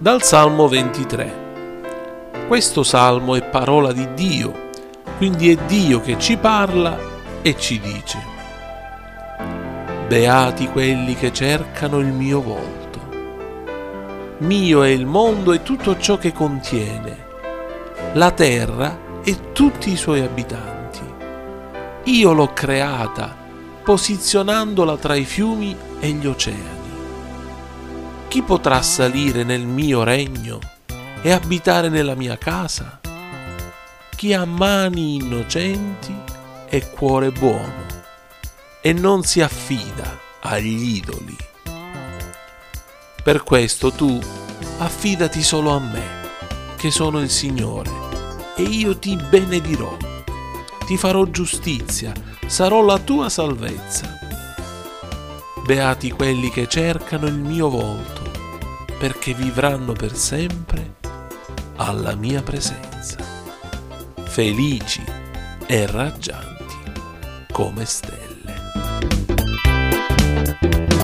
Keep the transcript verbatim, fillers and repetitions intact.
Dal Salmo ventitré. Questo salmo è parola di Dio, quindi è Dio che ci parla e ci dice: beati quelli che cercano il mio volto. Mio è il mondo e tutto ciò che contiene, la terra e tutti i suoi abitanti. Io l'ho creata, posizionandola tra i fiumi e gli oceani. Chi potrà salire nel mio regno e abitare nella mia casa? Chi ha mani innocenti e cuore buono e non si affida agli idoli. Per questo tu affidati solo a me, che sono il Signore, e io ti benedirò, ti farò giustizia, sarò la tua salvezza. Beati quelli che cercano il mio volto, perché vivranno per sempre alla mia presenza, felici e raggianti come stelle.